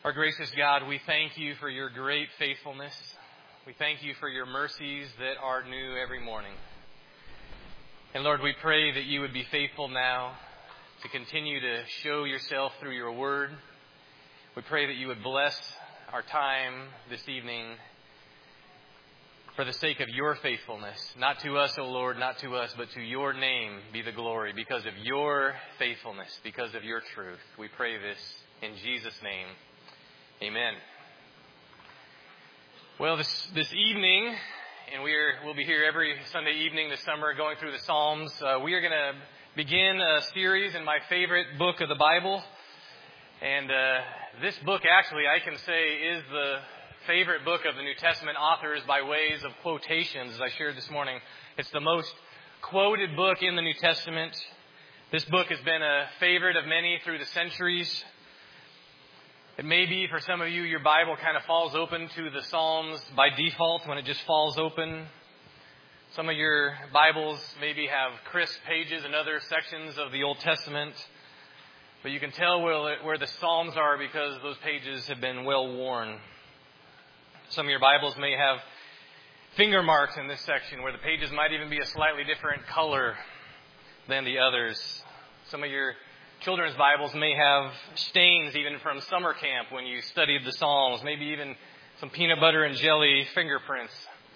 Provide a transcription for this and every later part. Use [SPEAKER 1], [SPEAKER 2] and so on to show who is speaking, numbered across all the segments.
[SPEAKER 1] Our gracious God, we thank you for your great faithfulness. We thank you for your mercies that are new every morning. And Lord, we pray that you would be faithful now to continue to show yourself through your word. We pray that you would bless our time this evening for the sake of your faithfulness. Not to us, O Lord, not to us, but to your name be the glory because of your faithfulness, because of your truth. We pray this in Jesus' name. Amen. Well, this evening, and we'll be here every Sunday evening this summer going through the Psalms. We are going to begin a series in my favorite book of the Bible. And this book, actually, I can say is the favorite book of the New Testament authors by ways of quotations, as I shared this morning. It's the most quoted book in the New Testament. This book has been a favorite of many through the centuries. It may be for some of you, your Bible kind of falls open to the Psalms by default when it just falls open. Some of your Bibles maybe have crisp pages and other sections of the Old Testament. But you can tell where the Psalms are because those pages have been well worn. Some of your Bibles may have finger marks in this section where the pages might even be a slightly different color than the others. Some of your children's Bibles may have stains even from summer camp when you studied the Psalms, maybe even some peanut butter and jelly fingerprints.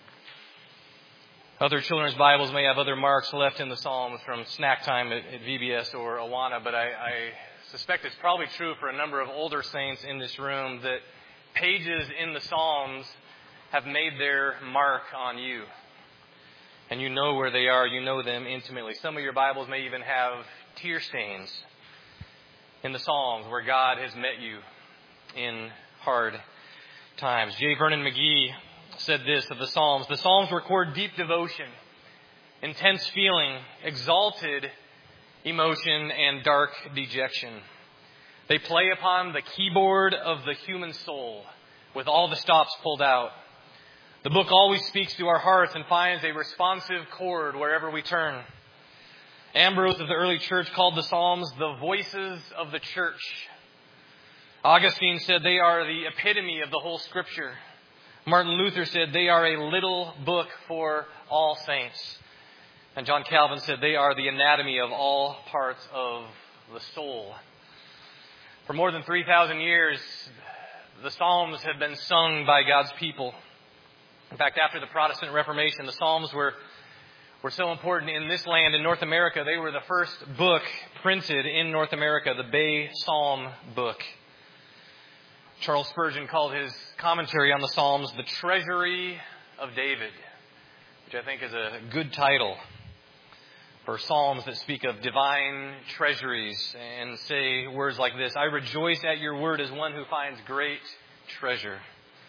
[SPEAKER 1] Other children's Bibles may have other marks left in the Psalms from snack time at VBS or Awana, but I suspect it's probably true for a number of older saints in this room that pages in the Psalms have made their mark on you. And you know where they are, you know them intimately. Some of your Bibles may even have tear stains in the Psalms where God has met you in hard times. J. Vernon McGee said this of the Psalms: the Psalms record deep devotion, intense feeling, exalted emotion, and dark dejection. They play upon the keyboard of the human soul with all the stops pulled out. The book always speaks to our hearts and finds a responsive chord wherever we turn. Ambrose of the early church called the Psalms the voices of the church. Augustine said they are the epitome of the whole Scripture. Martin Luther said they are a little book for all saints. And John Calvin said they are the anatomy of all parts of the soul. For more than 3,000 years, the Psalms have been sung by God's people. In fact, after the Protestant Reformation, the Psalms were so important in this land, in North America. They were the first book printed in North America, the Bay Psalm book. Charles Spurgeon called his commentary on the Psalms the Treasury of David, which I think is a good title for Psalms that speak of divine treasuries and say words like this: I rejoice at your word as one who finds great treasure.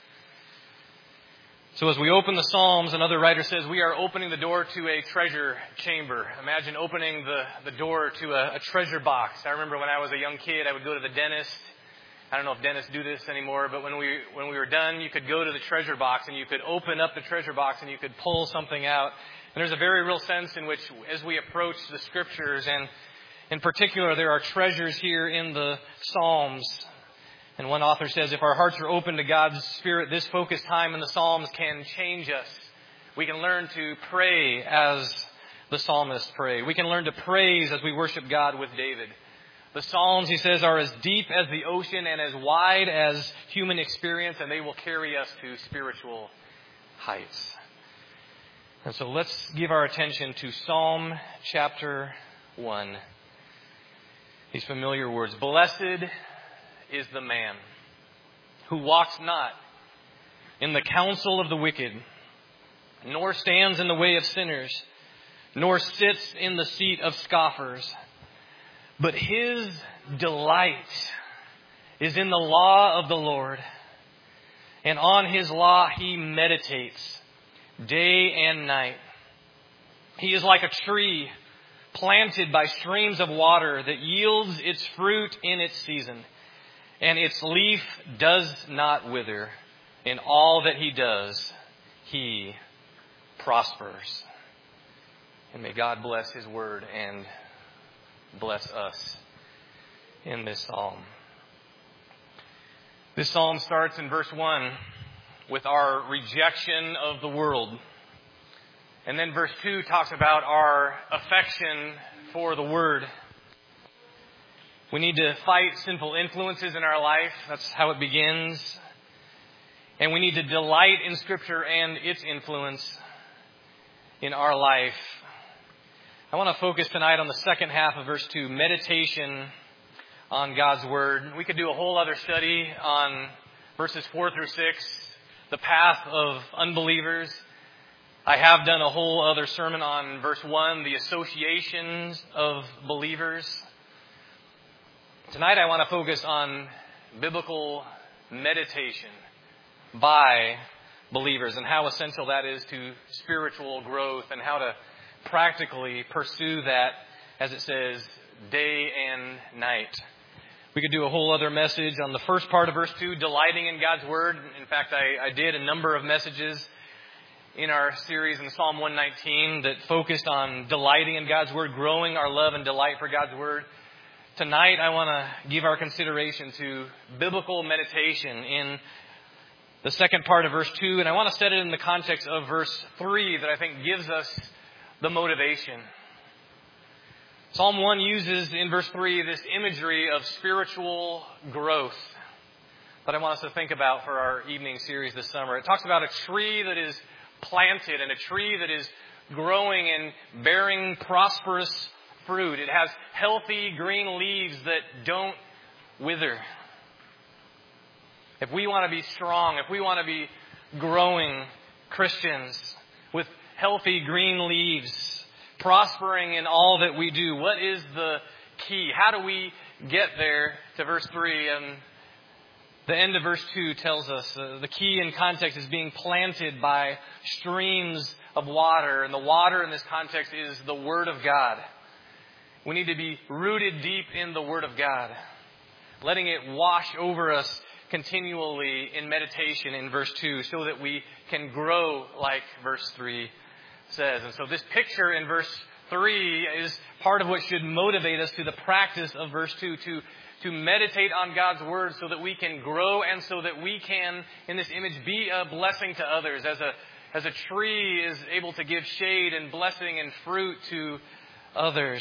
[SPEAKER 1] So as we open the Psalms, another writer says we are opening the door to a treasure chamber. Imagine opening the door to a treasure box. I remember when I was a young kid, I would go to the dentist. I don't know if dentists do this anymore, but when we were done, you could go to the treasure box and you could open up the treasure box and you could pull something out. And there's a very real sense in which, as we approach the Scriptures, and in particular, there are treasures here in the Psalms. And one author says, if our hearts are open to God's Spirit, this focused time in the Psalms can change us. We can learn to pray as the psalmists pray. We can learn to praise as we worship God with David. The Psalms, he says, are as deep as the ocean and as wide as human experience, and they will carry us to spiritual heights. And so let's give our attention to Psalm chapter 1. These familiar words: blessed is the man who walks not in the counsel of the wicked, nor stands in the way of sinners, nor sits in the seat of scoffers. But his delight is in the law of the Lord, and on his law he meditates day and night. He is like a tree planted by streams of water that yields its fruit in its season, and its leaf does not wither. In all that he does, he prospers. And may God bless his word and bless us in this psalm. This psalm starts in verse 1 with our rejection of the world. And then verse 2 talks about our affection for the Word. We need to fight sinful influences in our life. That's how it begins. And we need to delight in Scripture and its influence in our life. I want to focus tonight on the second half of verse 2, meditation on God's Word. We could do a whole other study on verses 4 through 6, the path of unbelievers. I have done a whole other sermon on verse 1, the associations of believers. Tonight I want to focus on biblical meditation by believers and how essential that is to spiritual growth and how to practically pursue that, as it says, day and night. We could do a whole other message on the first part of verse 2, delighting in God's Word. In fact, I did a number of messages in our series in Psalm 119 that focused on delighting in God's Word, growing our love and delight for God's Word. Tonight, I want to give our consideration to biblical meditation in the second part of verse 2, and I want to set it in the context of verse 3 that I think gives us the motivation. Psalm 1 uses in verse 3 this imagery of spiritual growth that I want us to think about for our evening series this summer. It talks about a tree that is planted and a tree that is growing and bearing prosperous fruit. It has healthy green leaves that don't wither. If we want to be strong, if we want to be growing Christians with healthy green leaves, prospering in all that we do, what is the key? How do we get there to verse 3? And the end of verse 2 tells us the key in context is being planted by streams of water. And the water in this context is the Word of God. We need to be rooted deep in the Word of God, letting it wash over us continually in meditation in verse 2 so that we can grow like verse 3 says. And so this picture in verse 3 is part of what should motivate us to the practice of verse 2, to meditate on God's Word so that we can grow and so that we can, in this image, be a blessing to others. As a tree is able to give shade and blessing and fruit to others.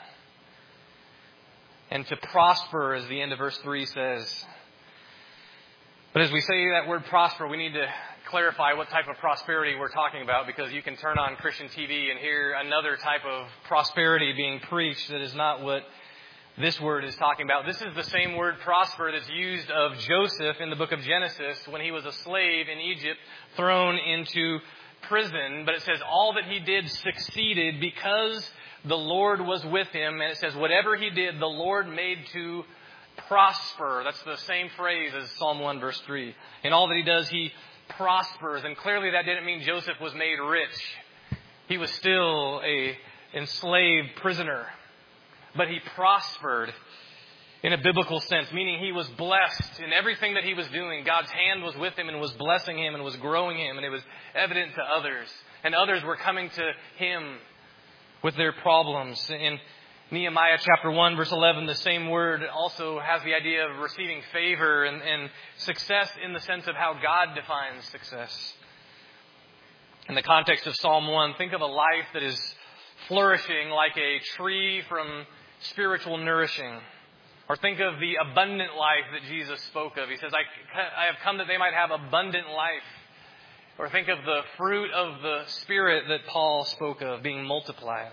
[SPEAKER 1] And to prosper, as the end of verse 3 says. But as we say that word prosper, we need to clarify what type of prosperity we're talking about, because you can turn on Christian TV and hear another type of prosperity being preached that is not what this word is talking about. This is the same word prosper that's used of Joseph in the book of Genesis when he was a slave in Egypt, thrown into prison. But it says all that he did succeeded because the Lord was with him. And it says whatever he did, the Lord made to prosper. That's the same phrase as Psalm 1 verse 3. In all that he does, he prospers. And clearly that didn't mean Joseph was made rich. He was still a enslaved prisoner. But he prospered in a biblical sense, meaning he was blessed in everything that he was doing. God's hand was with him and was blessing him and was growing him. And it was evident to others. And others were coming to him with their problems. In Nehemiah chapter 1 verse 11, the same word also has the idea of receiving favor and success in the sense of how God defines success. In the context of Psalm 1, think of a life that is flourishing like a tree from spiritual nourishing. Or think of the abundant life that Jesus spoke of. He says, I have come that they might have abundant life. Or think of the fruit of the Spirit that Paul spoke of being multiplied.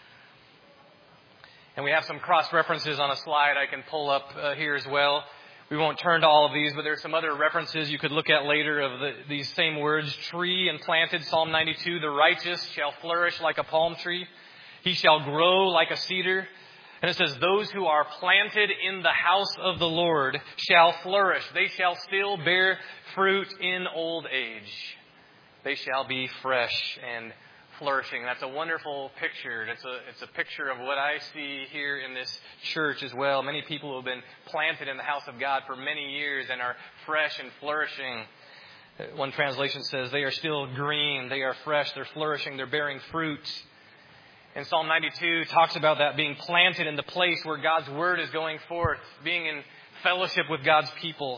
[SPEAKER 1] And we have some cross-references on a slide I can pull up here as well. We won't turn to all of these, but there's some other references you could look at later of these same words. Tree and planted, Psalm 92, the righteous shall flourish like a palm tree. He shall grow like a cedar. And it says, those who are planted in the house of the Lord shall flourish. They shall still bear fruit in old age. They shall be fresh and flourishing. That's a wonderful picture. It's a picture of what I see here in this church as well. Many people who have been planted in the house of God for many years and are fresh and flourishing. One translation says they are still green, they are fresh, they're flourishing, they're bearing fruit. And Psalm 92 talks about that being planted in the place where God's Word is going forth, being in fellowship with God's people,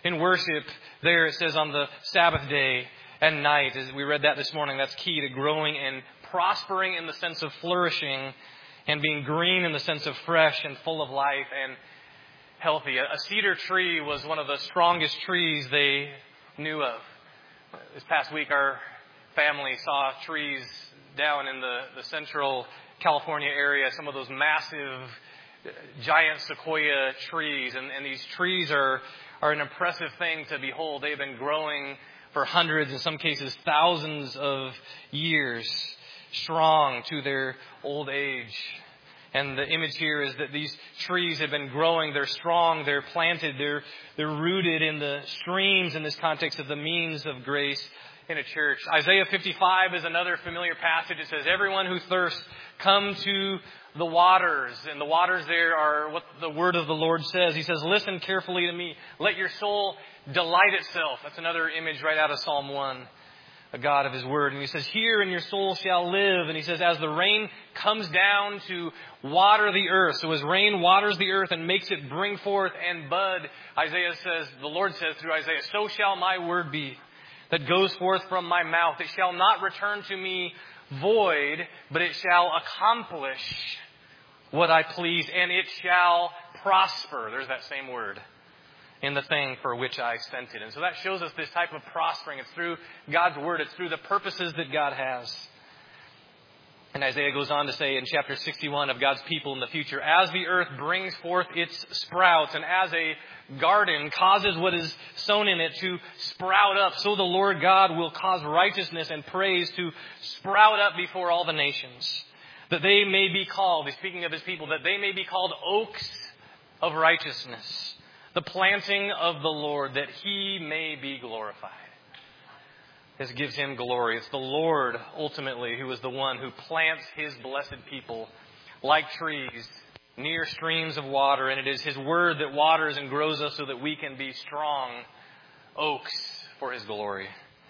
[SPEAKER 1] In worship, there it says on the Sabbath day and night, as we read that this morning, that's key to growing and prospering in the sense of flourishing and being green in the sense of fresh and full of life and healthy. A cedar tree was one of the strongest trees they knew of. This past week, our family saw trees down in the central California area, some of those massive giant sequoia trees. And these trees are an impressive thing to behold. They've been growing for hundreds, in some cases thousands of years, strong to their old age. And the image here is that these trees have been growing. They're strong. They're planted. They're rooted in the streams in this context of the means of grace in a church. Isaiah 55 is another familiar passage. It says, everyone who thirsts, come to the waters. And the waters there are what the word of the Lord says. He says, listen carefully to me. Let your soul delight itself. That's another image right out of Psalm 1. A God of His Word. And He says, hear and your soul shall live. And He says, as the rain comes down to water the earth. So as rain waters the earth and makes it bring forth and bud, Isaiah says, the Lord says through Isaiah, so shall my word be that goes forth from my mouth. It shall not return to me void, but it shall accomplish what I please, and it shall prosper. There's that same word. In the thing for which I sent it. And so that shows us this type of prospering. It's through God's Word. It's through the purposes that God has. And Isaiah goes on to say in chapter 61 of God's people in the future, as the earth brings forth its sprouts, and as a garden causes what is sown in it to sprout up, so the Lord God will cause righteousness and praise to sprout up before all the nations, that they may be called, he's speaking of His people, that they may be called oaks of righteousness, the planting of the Lord, that He may be glorified. This gives Him glory. It's the Lord, ultimately, who is the one who plants His blessed people like trees near streams of water. And it is His Word that waters and grows us so that we can be strong oaks for His glory.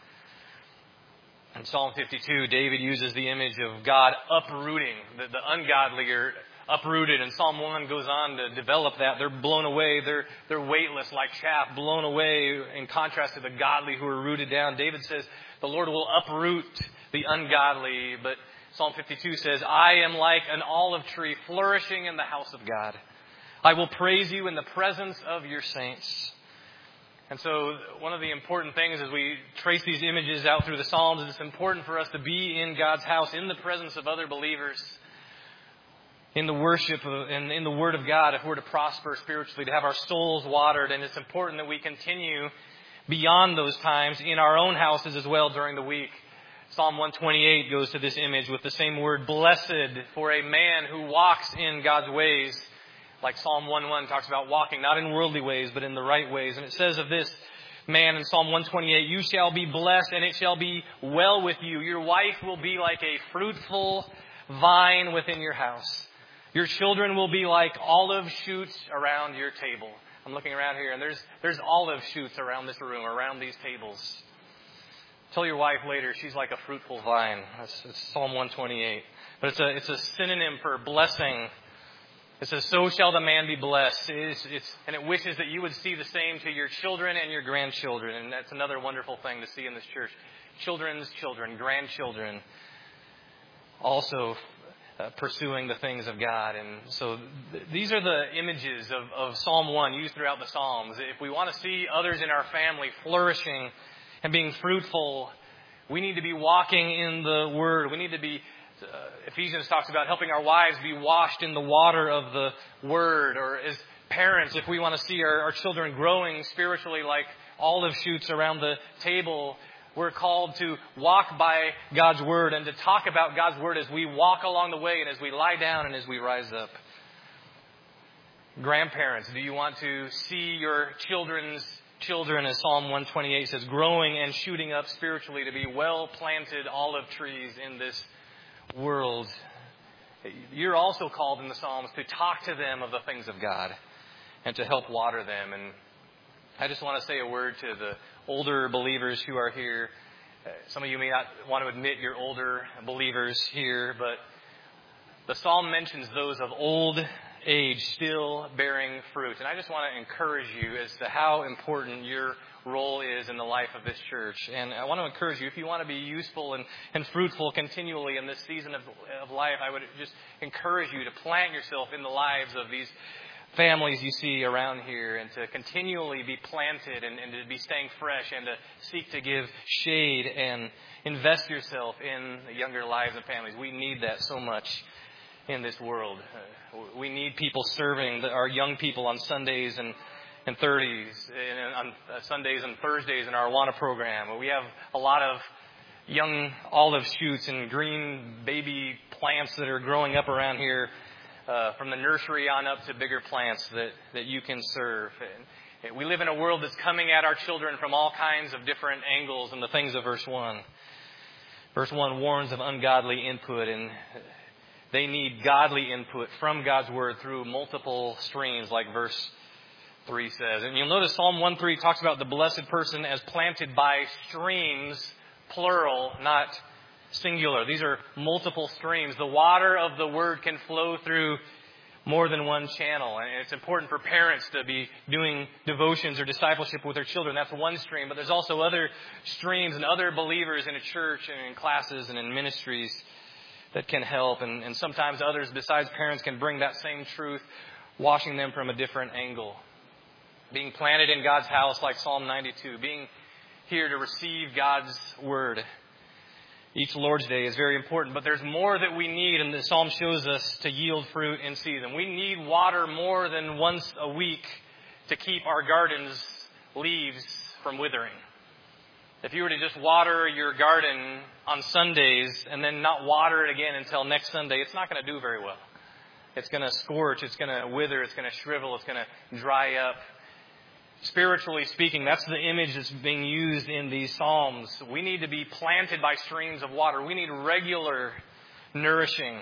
[SPEAKER 1] In Psalm 52, David uses the image of God uprooting the ungodly are uprooted, and Psalm 1 goes on to develop that. They're blown away. They're weightless like chaff, blown away in contrast to the godly who are rooted down. David says the Lord will uproot the ungodly, but Psalm 52 says, I am like an olive tree flourishing in the house of God. I will praise you in the presence of your saints. And so one of the important things as we trace these images out through the Psalms is it's important for us to be in God's house, in the presence of other believers, in the worship and in the Word of God, if we're to prosper spiritually, to have our souls watered. And it's important that we continue beyond those times in our own houses as well during the week. Psalm 128 goes to this image with the same word, blessed for a man who walks in God's ways. Like Psalm 1:1 talks about walking, not in worldly ways, but in the right ways. And it says of this man in Psalm 128, you shall be blessed and it shall be well with you. Your wife will be like a fruitful vine within your house. Your children will be like olive shoots around your table. I'm looking around here and there's olive shoots around this room, around these tables. Tell your wife later she's like a fruitful vine. That's Psalm 128. But it's a synonym for blessing. It says, so shall the man be blessed. And it wishes that you would see the same to your children and your grandchildren. And that's another wonderful thing to see in this church. Children's children, grandchildren, also pursuing the things of God. And so these are the images of Psalm 1 used throughout the Psalms. If we want to see others in our family flourishing and being fruitful, we need to be walking in the Word. We need to be, Ephesians talks about helping our wives be washed in the water of the Word. Or as parents, if we want to see our children growing spiritually like olive shoots around the table, we're called to walk by God's Word and to talk about God's Word as we walk along the way and as we lie down and as we rise up. Grandparents, do you want to see your children's children, as Psalm 128 says, growing and shooting up spiritually to be well-planted olive trees in this world? You're also called in the Psalms to talk to them of the things of God and to help water them. And I just want to say a word to the older believers who are here. Some of you may not want to admit you're older believers here, but the Psalm mentions those of old age still bearing fruit. And I just want to encourage you as to how important your role is in the life of this church. And I want to encourage you, if you want to be useful and fruitful continually in this season of life, I would just encourage you to plant yourself in the lives of these families you see around here, and to continually be planted and to be staying fresh, and to seek to give shade and invest yourself in the younger lives and families. We need that so much in this world. We need people serving our young people on Sundays and 30s, and on Sundays and Thursdays in our Awana program. We have a lot of young olive shoots and green baby plants that are growing up around here, from the nursery on up to bigger plants that you can serve. And we live in a world that's coming at our children from all kinds of different angles and the things of verse 1. Verse 1 warns of ungodly input, and they need godly input from God's Word through multiple streams, like verse 3 says. And you'll notice Psalm 1:3 talks about the blessed person as planted by streams, plural, not singular. These are multiple streams. The water of the Word can flow through more than one channel. And it's important for parents to be doing devotions or discipleship with their children. That's one stream. But there's also other streams and other believers in a church and in classes and in ministries that can help. And sometimes others besides parents can bring that same truth, washing them from a different angle. Being planted in God's house like Psalm 92. Being here to receive God's Word each Lord's Day is very important. But there's more that we need, and the Psalm shows us, to yield fruit in season. We need water more than once a week to keep our garden's leaves from withering. If you were to just water your garden on Sundays and then not water it again until next Sunday, it's not going to do very well. It's going to scorch, it's going to wither, it's going to shrivel, it's going to dry up. Spiritually speaking, that's the image that's being used in these Psalms. We need to be planted by streams of water. We need regular nourishing.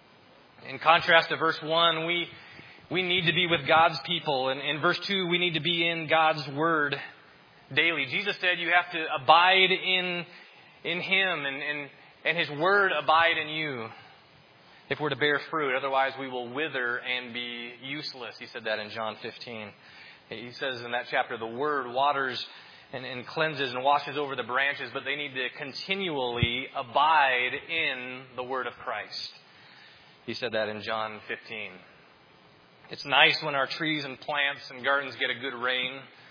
[SPEAKER 1] In contrast to verse 1, we need to be with God's people. And in verse 2, we need to be in God's Word daily. Jesus said you have to abide in Him, and His Word abide in you if we're to bear fruit. Otherwise, we will wither and be useless. He said that in John 15. He says in that chapter, the Word waters and cleanses and washes over the branches, but they need to continually abide in the Word of Christ. He said that in John 15. It's nice when our trees and plants and gardens get a good rain,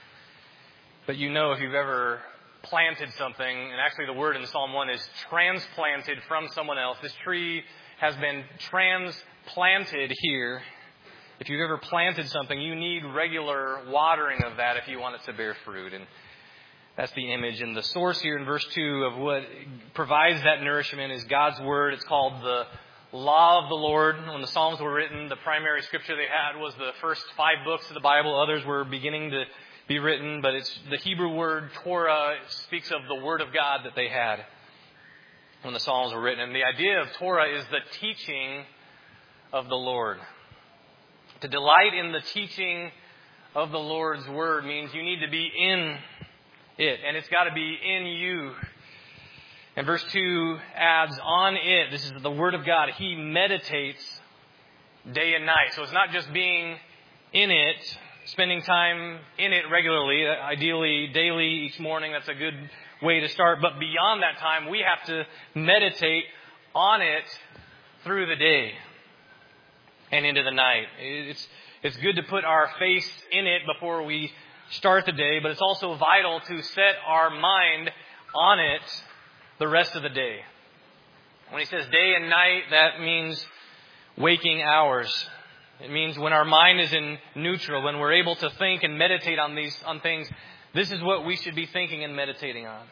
[SPEAKER 1] but you know if you've ever planted something, and actually the word in Psalm 1 is transplanted from someone else. This tree has been transplanted here. If you've ever planted something, you need regular watering of that if you want it to bear fruit. And that's the image. And the source here in verse 2 of what provides that nourishment is God's Word. It's called the Law of the Lord. When the Psalms were written, the primary scripture they had was the first 5 books of the Bible. Others were beginning to be written, but it's the Hebrew word Torah. It speaks of the Word of God that they had when the Psalms were written. And the idea of Torah is the teaching of the Lord. To delight in the teaching of the Lord's Word means you need to be in it, and it's got to be in you. And verse 2 adds, on it, this is the Word of God, He meditates day and night. So it's not just being in it, spending time in it regularly, ideally daily, each morning. That's a good way to start. But beyond that time, we have to meditate on it through the day and into the night. It's good to put our face in it before we start the day, but it's also vital to set our mind on it the rest of the day. When he says day and night, that means waking hours. It means when our mind is in neutral, when we're able to think and meditate on things, this is what we should be thinking and meditating on.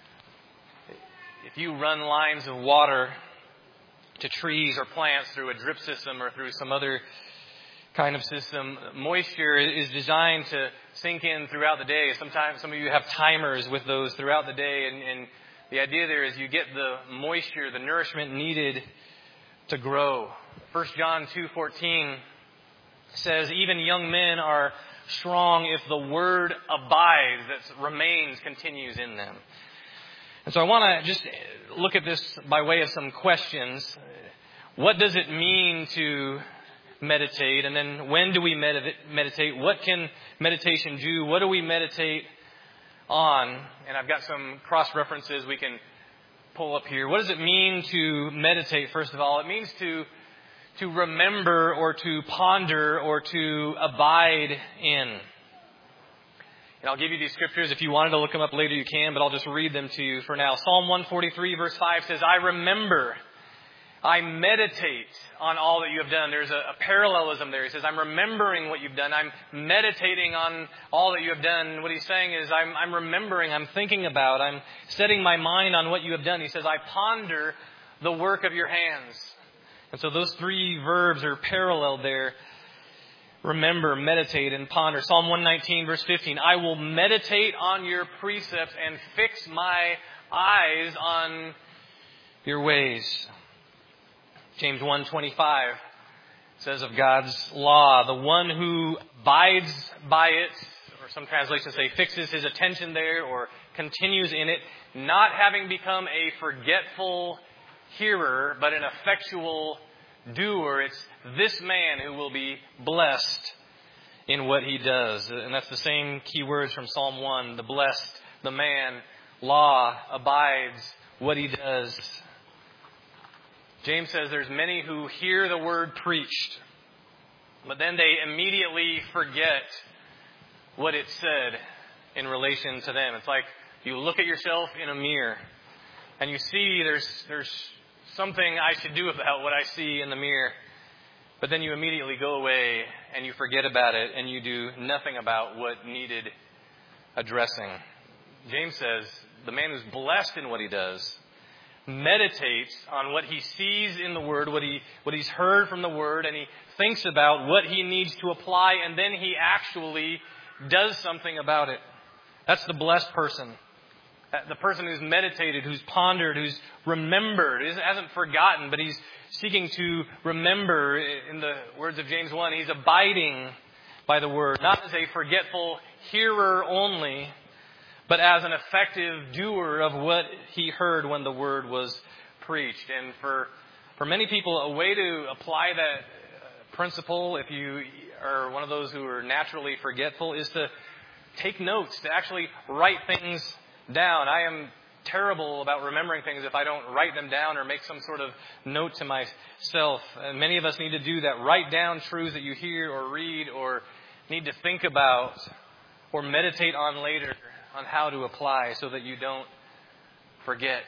[SPEAKER 1] If you run lines of water to trees or plants through a drip system or through some other kind of system, moisture is designed to sink in throughout the day. Sometimes some of you have timers with those throughout the day, and the idea there is you get the moisture, the nourishment needed to grow. 1 John 2:14 says, even young men are strong if the word abides, that remains, continues in them. And so I want to just look at this by way of some questions. What does it mean to meditate? And then when do we meditate? What can meditation do? What do we meditate on? And I've got some cross-references we can pull up here. What does it mean to meditate, first of all? It means to remember or to ponder or to abide in. And I'll give you these scriptures. If you wanted to look them up later, you can, but I'll just read them to you for now. Psalm 143 verse 5 says, I remember, I meditate on all that you have done. There's a parallelism there. He says, I'm remembering what you've done. I'm meditating on all that you have done. What he's saying is, I'm remembering, I'm thinking about, I'm setting my mind on what you have done. He says, I ponder the work of your hands. And so those three verbs are paralleled there. Remember, meditate, and ponder. Psalm 119, verse 15. I will meditate on your precepts and fix my eyes on your ways. James 1:25 says of God's law, the one who abides by it, or some translations say fixes his attention there or continues in it, not having become a forgetful hearer, but an effectual doer. It's this man who will be blessed in what he does. And that's the same key words from Psalm 1. The blessed, the man, law, abides, what he does. James says there's many who hear the word preached, but then they immediately forget what it said in relation to them. It's like you look at yourself in a mirror and you see there's something I should do about what I see in the mirror. But then you immediately go away and you forget about it and you do nothing about what needed addressing. James says the man who's blessed in what he does meditates on what he sees in the Word, what he's heard from the Word, and he thinks about what he needs to apply, and then he actually does something about it. That's the blessed person. The person who's meditated, who's pondered, who's remembered, hasn't forgotten, but he's seeking to remember. In the words of James 1, he's abiding by the Word, not as a forgetful hearer only, but as an effective doer of what he heard when the Word was preached. And for many people, a way to apply that principle, if you are one of those who are naturally forgetful, is to take notes, to actually write things down. I am terrible about remembering things if I don't write them down or make some sort of note to myself. And many of us need to do that. Write down truths that you hear or read or need to think about or meditate on later on how to apply so that you don't forget.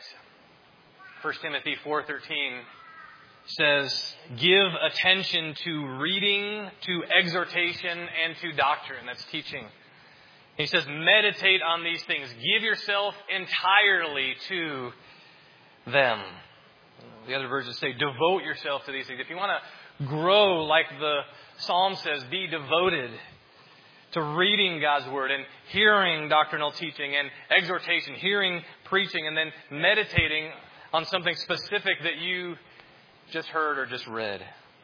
[SPEAKER 1] 1 Timothy 4:13 says, give attention to reading, to exhortation, and to doctrine. That's teaching. He says, meditate on these things. Give yourself entirely to them. The other versions say, devote yourself to these things. If you want to grow, like the Psalm says, be devoted to reading God's Word and hearing doctrinal teaching and exhortation, hearing preaching, and then meditating on something specific that you just heard or just read.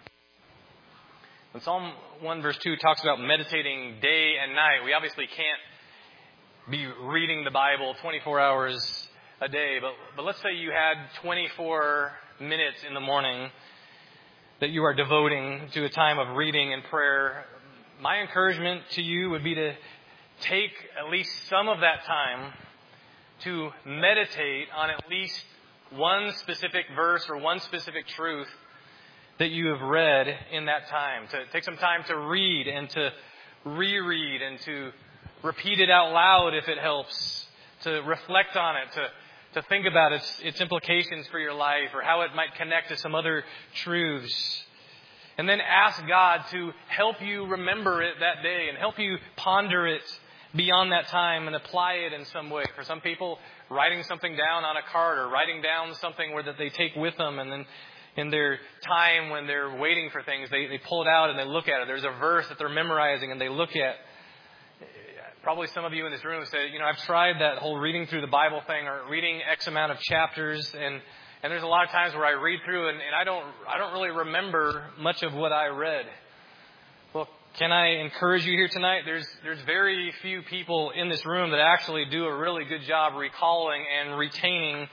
[SPEAKER 1] When Psalm 1 verse 2 talks about meditating day and night, we obviously can't be reading the Bible 24 hours a day. But let's say you had 24 minutes in the morning that you are devoting to a time of reading and prayer. My encouragement to you would be to take at least some of that time to meditate on at least one specific verse or one specific truth that you have read in that time. To take some time to read and to reread and to repeat it out loud if it helps. To reflect on it, to think about its implications for your life or how it might connect to some other truths. And then ask God to help you remember it that day and help you ponder it beyond that time and apply it in some way. For some people, writing something down on a card or writing down something where that they take with them, and then in their time when they're waiting for things, they pull it out and they look at it. There's a verse that they're memorizing and they look at. Probably some of you in this room say, I've tried that whole reading through the Bible thing or reading X amount of chapters, and there's a lot of times where I read through and I don't really remember much of what I read. Well, can I encourage you here tonight? There's very few people in this room that actually do a really good job recalling and retaining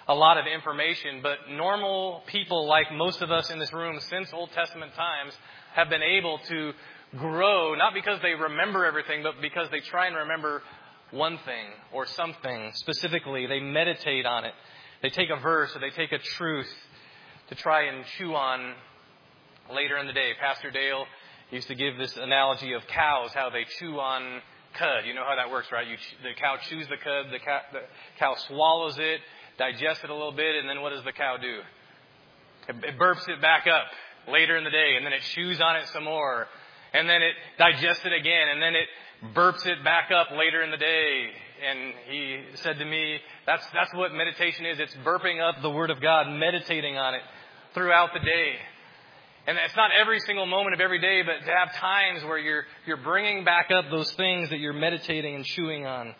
[SPEAKER 1] a lot of information, but normal people like most of us in this room since Old Testament times have been able to grow, not because they remember everything, but because they try and remember one thing or something specifically. They meditate on it. They take a verse or they take a truth to try and chew on later in the day. Pastor Dale used to give this analogy of cows, how they chew on cud. You know how that works, right? The cow chews the cud, the cow swallows it, digests it a little bit, and then what does the cow do? It burps it back up later in the day, and then it chews on it some more, and then it digests it again, and then it burps it back up later in the day. And he said to me, that's what meditation is. It's burping up the Word of God, meditating on it throughout the day. And it's not every single moment of every day, but to have times where you're bringing back up those things that you're meditating and chewing on.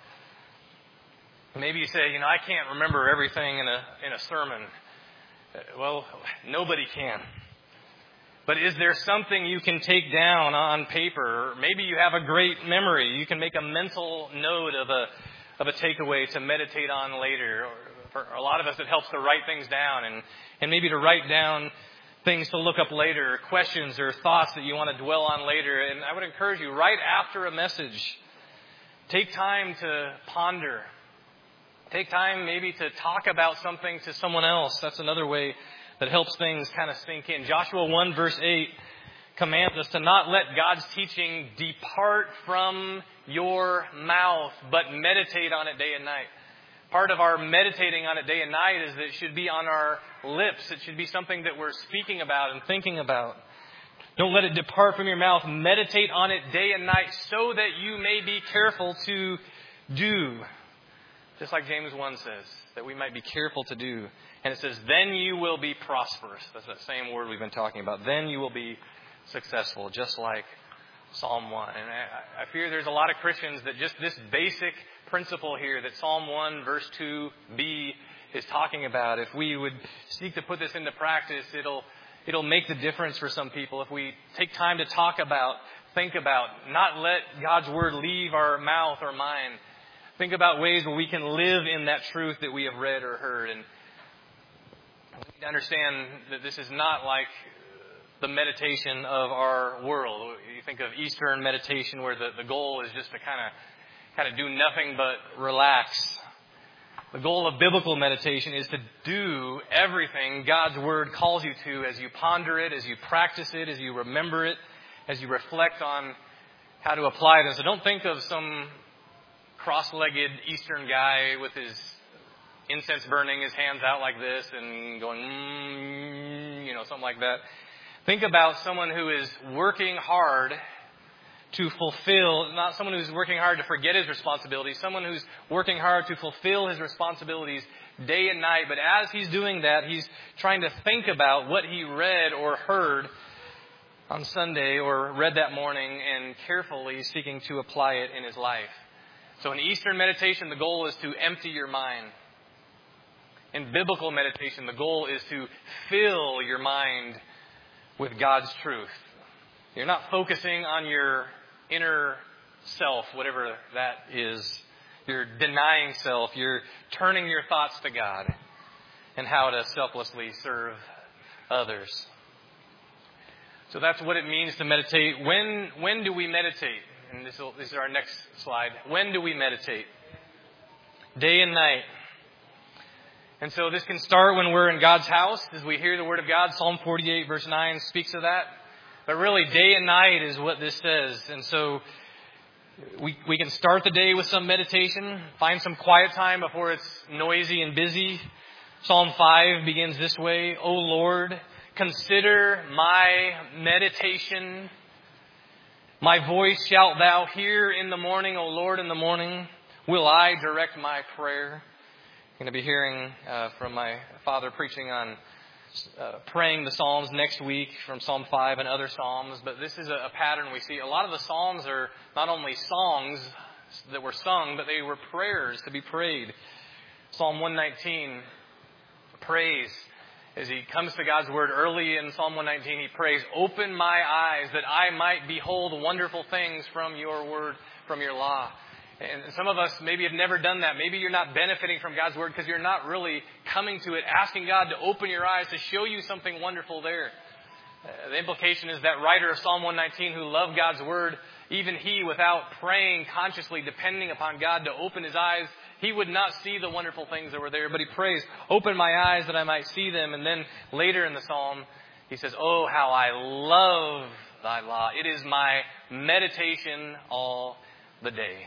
[SPEAKER 1] Maybe you say, I can't remember everything in a sermon. Well, nobody can. But is there something you can take down on paper? Or maybe you have a great memory. You can make a mental note of a takeaway to meditate on later. Or for a lot of us, it helps to write things down and maybe to write down things to look up later, questions or thoughts that you want to dwell on later. And I would encourage you, right after a message, take time to ponder. Take time maybe to talk about something to someone else. That's another way that helps things kind of sink in. Joshua 1 verse 8 commands us to not let God's teaching depart from your mouth, but meditate on it day and night. Part of our meditating on it day and night is that it should be on our lips. It should be something that we're speaking about and thinking about. Don't let it depart from your mouth. Meditate on it day and night so that you may be careful to do. Just like James 1 says, that we might be careful to do. And it says, then you will be prosperous. That's that same word we've been talking about. Then you will be successful, just like Psalm 1. And I fear there's a lot of Christians that just this basic principle here that Psalm 1 verse 2b is talking about, if we would seek to put this into practice, it'll make the difference for some people. If we take time to talk about, think about, not let God's Word leave our mouth or mind. Think about ways where we can live in that truth that we have read or heard. And we need to understand that this is not like the meditation of our world. You think of Eastern meditation where the goal is just to kind of do nothing but relax. The goal of biblical meditation is to do everything God's Word calls you to as you ponder it, as you practice it, as you remember it, as you reflect on how to apply this. So don't think of some cross-legged Eastern guy with his incense burning, his hands out like this and going, something like that. Think about someone who is working hard to fulfill, not someone who's working hard to forget his responsibilities, someone who's working hard to fulfill his responsibilities day and night. But as he's doing that, he's trying to think about what he read or heard on Sunday or read that morning and carefully seeking to apply it in his life. So in Eastern meditation, the goal is to empty your mind. In biblical meditation, the goal is to fill your mind with God's truth. You're not focusing on your inner self, whatever that is. You're denying self. You're turning your thoughts to God and how to selflessly serve others. So that's what it means to meditate. When do we meditate? And this is our next slide. When do we meditate? Day and night. And so this can start when we're in God's house, as we hear the Word of God. Psalm 48 verse 9 speaks of that. But really, day and night is what this says. And so we can start the day with some meditation, find some quiet time before it's noisy and busy. Psalm 5 begins this way. O Lord, consider my meditation. My voice shalt thou hear in the morning, O Lord, in the morning will I direct my prayer. I'm going to be hearing from my father preaching on praying the Psalms next week from Psalm 5 and other Psalms. But this is a pattern we see. A lot of the Psalms are not only songs that were sung, but they were prayers to be prayed. Psalm 119, praise. As he comes to God's Word early in Psalm 119, he prays, open my eyes that I might behold wonderful things from your Word, from your law. And some of us maybe have never done that. Maybe you're not benefiting from God's Word because you're not really coming to it, asking God to open your eyes, to show you something wonderful there. The implication is that writer of Psalm 119 who loved God's Word, even he, without praying consciously, depending upon God to open his eyes, he would not see the wonderful things that were there. But he prays, open my eyes that I might see them. And then later in the psalm, he says, oh, how I love thy law. It is my meditation all the day.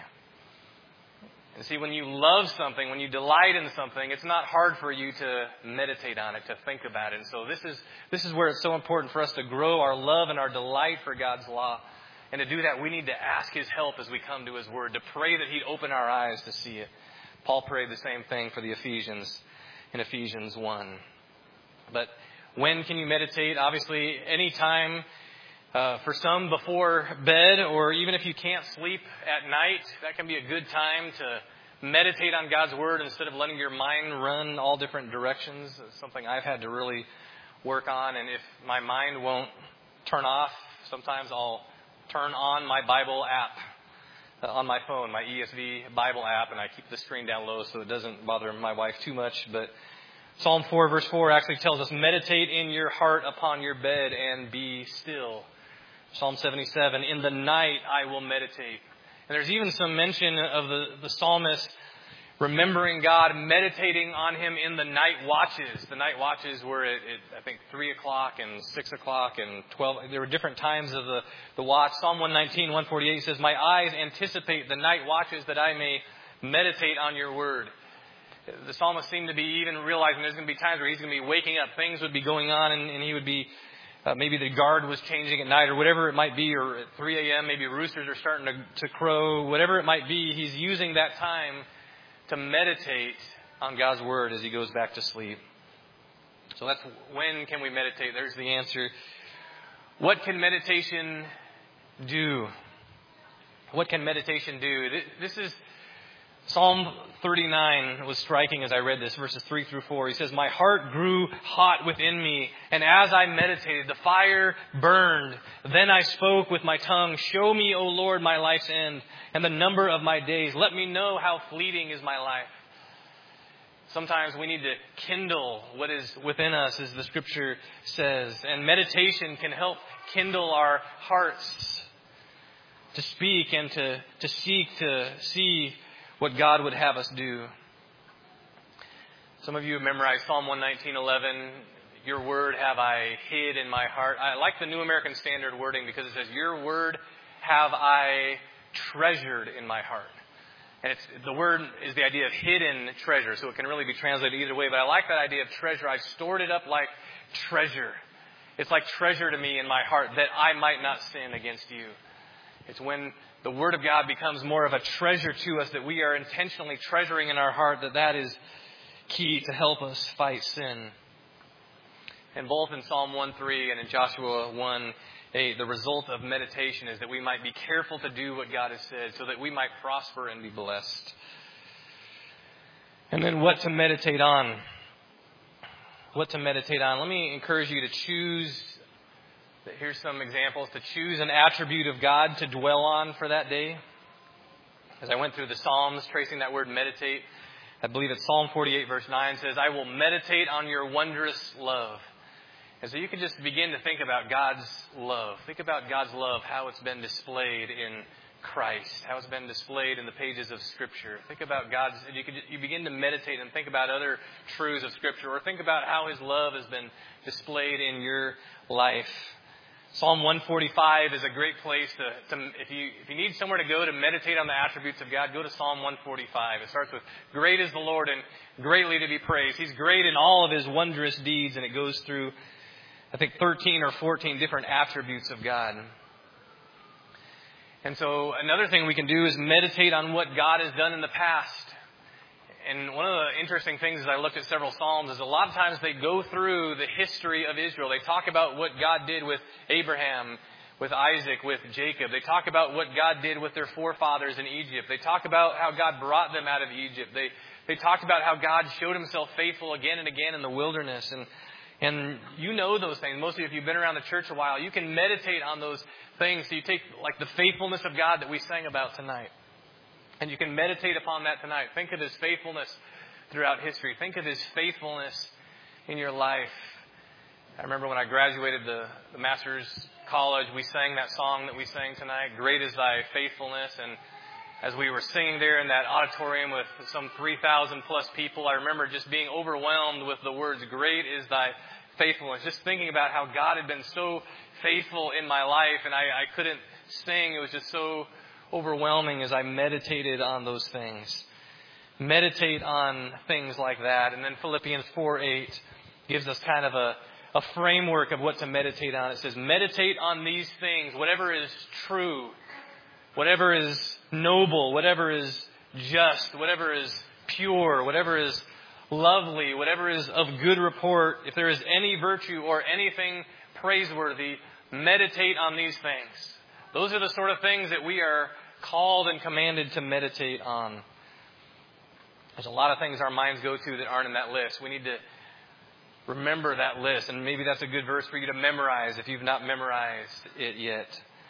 [SPEAKER 1] And see, when you love something, when you delight in something, it's not hard for you to meditate on it, to think about it. And so this is where it's so important for us to grow our love and our delight for God's law. And to do that, we need to ask His help as we come to His Word, to pray that He'd open our eyes to see it. Paul prayed the same thing for the Ephesians in Ephesians 1. But when can you meditate? Obviously, any time. For some, before bed, or even if you can't sleep at night, that can be a good time to meditate on God's Word instead of letting your mind run all different directions. It's something I've had to really work on. And if my mind won't turn off, sometimes I'll turn on my Bible app on my phone, my ESV Bible app, and I keep the screen down low so it doesn't bother my wife too much. But Psalm 4 verse 4 actually tells us, meditate in your heart upon your bed and be still. Psalm 77, in the night I will meditate. And there's even some mention of the psalmist remembering God, meditating on Him in the night watches. The night watches were at I think, 3 o'clock and 6 o'clock and 12. There were different times of the watch. Psalm 119, 148 says, my eyes anticipate the night watches that I may meditate on your word. The psalmist seemed to be even realizing there's going to be times where he's going to be waking up. Things would be going on and he would be... maybe the guard was changing at night or whatever it might be, or at 3 a.m. maybe roosters are starting to crow. Whatever it might be, he's using that time to meditate on God's Word as he goes back to sleep. So that's when can we meditate? There's the answer. What can meditation do? What can meditation do? This is Psalm 39 was striking as I read this, verses 3 through 4. He says, my heart grew hot within me, and as I meditated, the fire burned. Then I spoke with my tongue, show me, O Lord, my life's end, and the number of my days. Let me know how fleeting is my life. Sometimes we need to kindle what is within us, as the Scripture says. And meditation can help kindle our hearts to speak and to seek to see what God would have us do. Some of you have memorized Psalm 119:11. Your word have I hid in my heart. I like the New American Standard wording because it says, your word have I treasured in my heart. And the word is the idea of hidden treasure, so it can really be translated either way. But I like that idea of treasure. I've stored it up like treasure. It's like treasure to me in my heart that I might not sin against you. It's when the Word of God becomes more of a treasure to us that we are intentionally treasuring in our heart, that is key to help us fight sin. And both in Psalm 1:3 and in Joshua 1:8, the result of meditation is that we might be careful to do what God has said so that we might prosper and be blessed. And then what to meditate on? What to meditate on? Let me encourage you to choose. Here's some examples. To choose an attribute of God to dwell on for that day. As I went through the Psalms, tracing that word meditate, I believe it's Psalm 48 verse 9 says, I will meditate on your wondrous love. And so you can just begin to think about God's love. Think about God's love, how it's been displayed in Christ, how it's been displayed in the pages of Scripture. Think about God's, you begin to meditate and think about other truths of Scripture, or think about how His love has been displayed in your life. Psalm 145 is a great place to if you need somewhere to go to meditate on the attributes of God, go to Psalm 145. It starts with, great is the Lord and greatly to be praised. He's great in all of His wondrous deeds, and it goes through, I think, 13 or 14 different attributes of God. And so another thing we can do is meditate on what God has done in the past. And one of the interesting things as I looked at several Psalms is a lot of times they go through the history of Israel. They talk about what God did with Abraham, with Isaac, with Jacob. They talk about what God did with their forefathers in Egypt. They talk about how God brought them out of Egypt. They talked about how God showed Himself faithful again and again in the wilderness. And you know those things. Most of you, if you've been around the church a while, you can meditate on those things. So you take like the faithfulness of God that we sang about tonight. And you can meditate upon that tonight. Think of His faithfulness throughout history. Think of His faithfulness in your life. I remember when I graduated the Master's College, we sang that song that we sang tonight, Great is Thy Faithfulness. And as we were singing there in that auditorium with some 3,000 plus people, I remember just being overwhelmed with the words, Great is Thy Faithfulness. Just thinking about how God had been so faithful in my life, and I couldn't sing. It was just so overwhelming as I meditated on those things. Meditate on things like that. And then Philippians 4:8 gives us kind of a framework of what to meditate on. It says, meditate on these things, whatever is true, whatever is noble, whatever is just, whatever is pure, whatever is lovely, whatever is of good report, if there is any virtue or anything praiseworthy, meditate on these things. Those are the sort of things that we are called and commanded to meditate on. There's a lot of things our minds go to that aren't in that list. We need to remember that list, and maybe that's a good verse for you to memorize if you've not memorized it yet.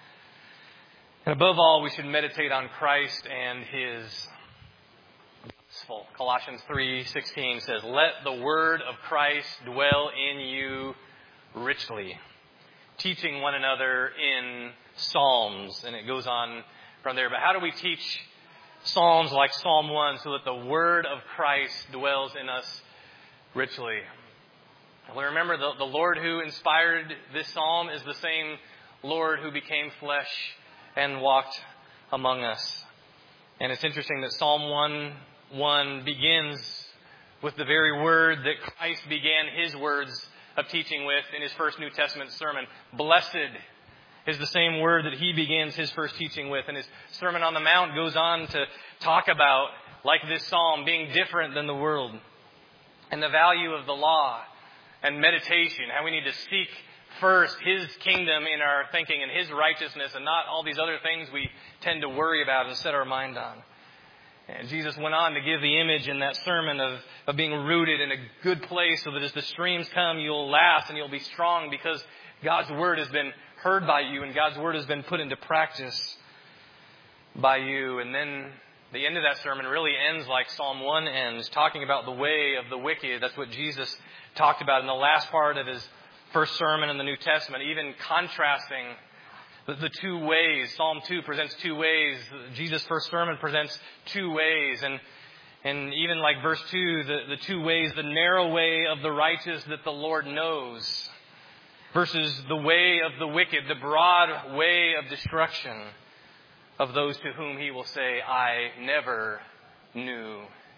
[SPEAKER 1] And above all, we should meditate on Christ and His gospel. Colossians 3:16 says, let the word of Christ dwell in you richly, teaching one another in psalms. And it goes on from there. But how do we teach psalms like Psalm 1 so that the word of Christ dwells in us richly? Well, remember, the Lord who inspired this psalm is the same Lord who became flesh and walked among us. And it's interesting that Psalm 1:1 begins with the very word that Christ began His words of teaching with in His first New Testament sermon. Blessed is the same word that He begins His first teaching with. And His Sermon on the Mount goes on to talk about, like this psalm, being different than the world, and the value of the law and meditation, how we need to seek first His kingdom in our thinking and His righteousness, and not all these other things we tend to worry about and set our mind on. And Jesus went on to give the image in that sermon of being rooted in a good place so that as the streams come, you'll last and you'll be strong because God's word has been heard by you and God's word has been put into practice by you. And then the end of that sermon really ends like Psalm 1 ends, talking about the way of the wicked. That's what Jesus talked about in the last part of His first sermon in the New Testament, even contrasting the two ways. Psalm 2 presents two ways. Jesus' first sermon presents two ways. And even like verse 2, the two ways, the narrow way of the righteous that the Lord knows versus the way of the wicked, the broad way of destruction of those to whom He will say, I never knew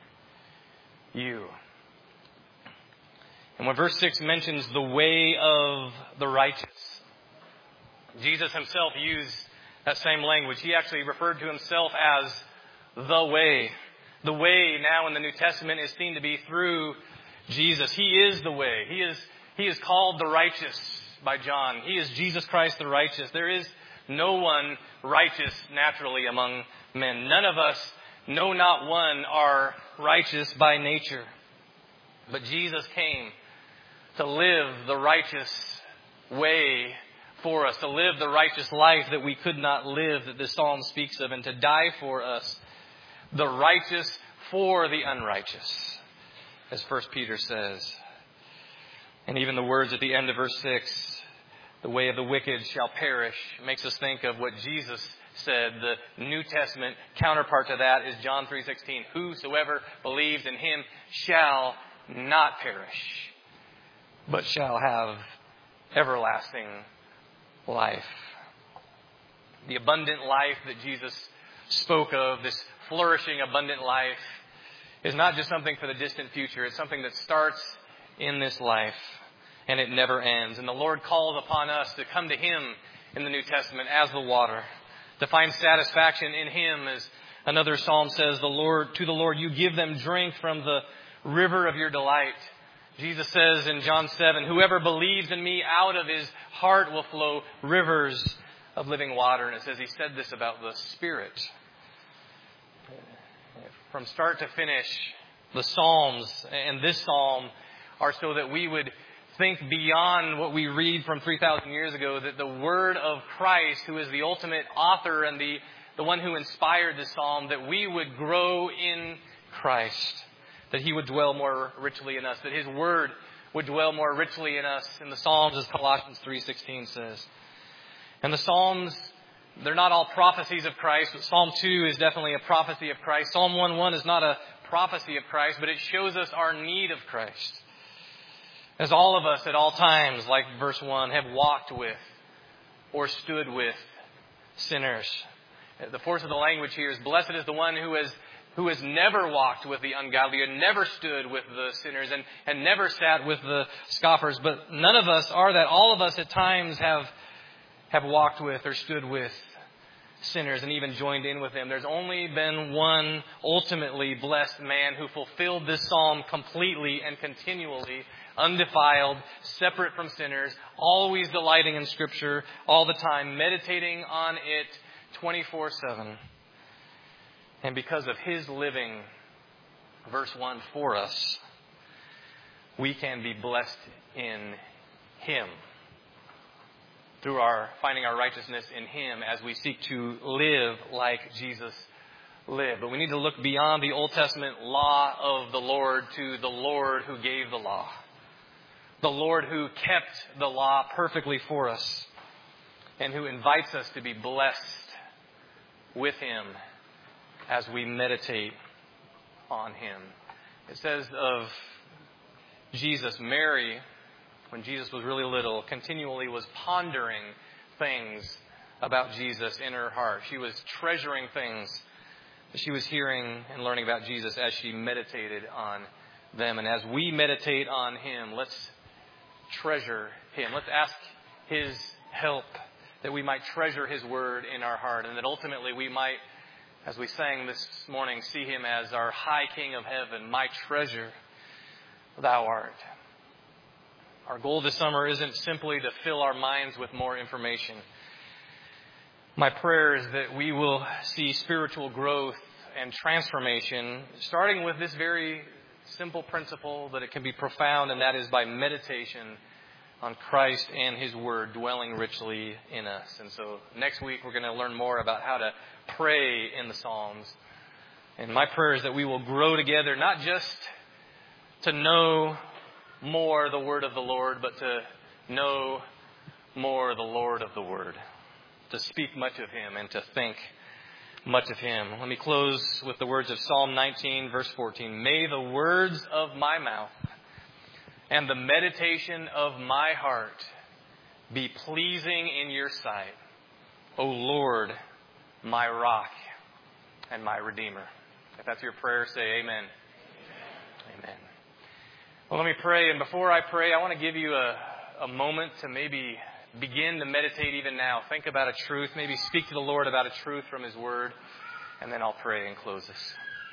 [SPEAKER 1] you. And when verse 6 mentions the way of the righteous, Jesus Himself used that same language. He actually referred to Himself as the way. The way now in the New Testament is seen to be through Jesus. He is the way. He is called the righteous by John. He is Jesus Christ the righteous. There is no one righteous naturally among men. None of us, no not one, are righteous by nature. But Jesus came to live the righteous way for us, to live the righteous life that we could not live, that this psalm speaks of, and to die for us, the righteous for the unrighteous, as 1 Peter says. And even the words at the end of verse 6, the way of the wicked shall perish, makes us think of what Jesus said. The New Testament counterpart to that is John 3:16. Whosoever believes in Him shall not perish, but shall have everlasting life. The abundant life that Jesus spoke of, this flourishing abundant life, is not just something for the distant future. It's something that starts in this life and it never ends. And the Lord calls upon us to come to Him in the New Testament as the water, to find satisfaction in Him. As another psalm says, to the Lord you give them drink from the river of your delight. Jesus says in John 7, whoever believes in me, out of his heart will flow rivers of living water. And it says He said this about the Spirit. From start to finish, the Psalms and this psalm are so that we would think beyond what we read from 3,000 years ago, that the Word of Christ, who is the ultimate author and the the one who inspired this psalm, that we would grow in Christ, that He would dwell more richly in us, that His Word would dwell more richly in us in the Psalms, as Colossians 3:16 says. And the Psalms, they're not all prophecies of Christ, but Psalm 2 is definitely a prophecy of Christ. Psalm 1:1 is not a prophecy of Christ, but it shows us our need of Christ. As all of us at all times, like verse 1, have walked with or stood with sinners. The force of the language here is, blessed is the one who has never walked with the ungodly and never stood with the sinners and never sat with the scoffers. But none of us are that. All of us at times have walked with or stood with sinners and even joined in with them. There's only been one ultimately blessed man who fulfilled this psalm completely and continually, undefiled, separate from sinners, always delighting in Scripture all the time, meditating on it 24/7. And because of His living, verse 1, for us, we can be blessed in Him through finding our righteousness in Him as we seek to live like Jesus lived. But we need to look beyond the Old Testament law of the Lord to the Lord who gave the law. The Lord who kept the law perfectly for us and who invites us to be blessed with Him as we meditate on Him. It says of Jesus, Mary, when Jesus was really little, continually was pondering things about Jesus in her heart. She was treasuring things that she was hearing and learning about Jesus as she meditated on them. And as we meditate on Him, let's treasure Him. Let's ask His help that we might treasure His Word in our heart, and that ultimately we might, as we sang this morning, see Him as our high King of heaven. My treasure Thou art. Our goal this summer isn't simply to fill our minds with more information. My prayer is that we will see spiritual growth and transformation, starting with this very simple principle, that it can be profound, and that is by meditation on Christ and His Word dwelling richly in us. And so next week we're going to learn more about how to pray in the Psalms. And my prayer is that we will grow together, not just to know more the Word of the Lord, but to know more the Lord of the Word, to speak much of Him and to think much of Him. Let me close with the words of Psalm 19, verse 14. May the words of my mouth and the meditation of my heart be pleasing in Your sight, O Lord, my rock and my Redeemer. If that's your prayer, say amen. Amen. Well, let me pray. And before I pray, I want to give you a moment to maybe begin to meditate even now. Think about a truth. Maybe speak to the Lord about a truth from His Word. And then I'll pray and close this.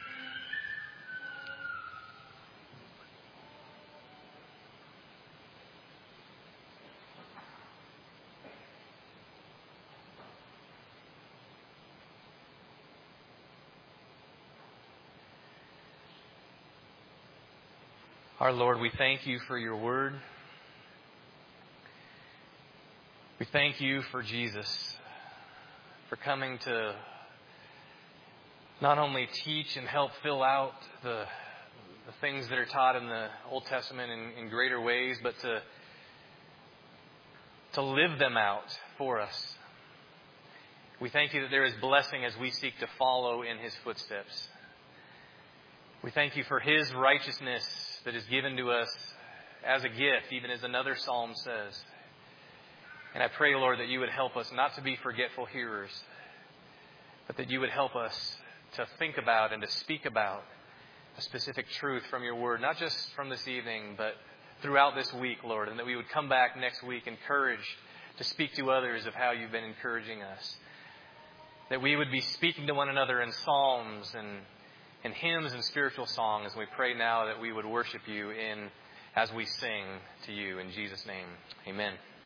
[SPEAKER 1] Our Lord, we thank You for Your Word. We thank You for Jesus, for coming to not only teach and help fill out the things that are taught in the Old Testament in greater ways, but to live them out for us. We thank You that there is blessing as we seek to follow in His footsteps. We thank You for His righteousness that is given to us as a gift, even as another psalm says. And I pray, Lord, that You would help us not to be forgetful hearers, but that You would help us to think about and to speak about a specific truth from Your Word, not just from this evening, but throughout this week, Lord, and that we would come back next week encouraged to speak to others of how You've been encouraging us. That we would be speaking to one another in psalms and hymns and spiritual songs. We pray now that we would worship You as we sing to You. In Jesus' name, amen.